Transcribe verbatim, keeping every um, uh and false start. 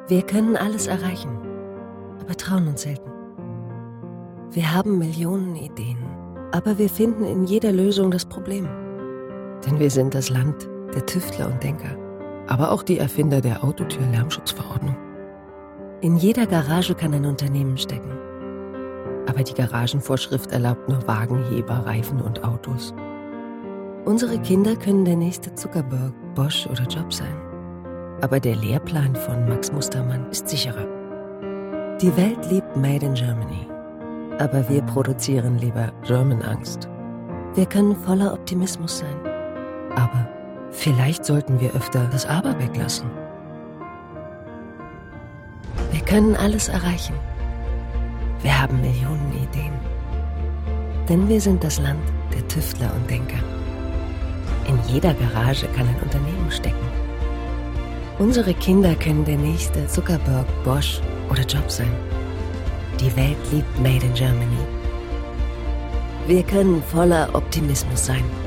Wir können alles erreichen, aber trauen uns selten. Wir haben Millionen Ideen, aber wir finden in jeder Lösung das Problem. Denn wir sind das Land der Tüftler und Denker, aber auch die Erfinder der Autotür-Lärmschutzverordnung. In jeder Garage kann ein Unternehmen stecken. Aber die Garagenvorschrift erlaubt nur Wagenheber, Reifen und Autos. Unsere Kinder können der nächste Zuckerberg, Bosch oder Jobs sein. Aber der Lehrplan von Max Mustermann ist sicherer. Die Welt liebt Made in Germany. Aber wir produzieren lieber German-Angst. Wir können voller Optimismus sein. Aber vielleicht sollten wir öfter das Aber weglassen. Wir können alles erreichen. Wir haben Millionen Ideen. Denn wir sind das Land der Tüftler und Denker. In jeder Garage kann ein Unternehmen stecken. Unsere Kinder können der nächste Zuckerberg, Bosch oder Job sein. Die Welt liebt Made in Germany. Wir können voller Optimismus sein.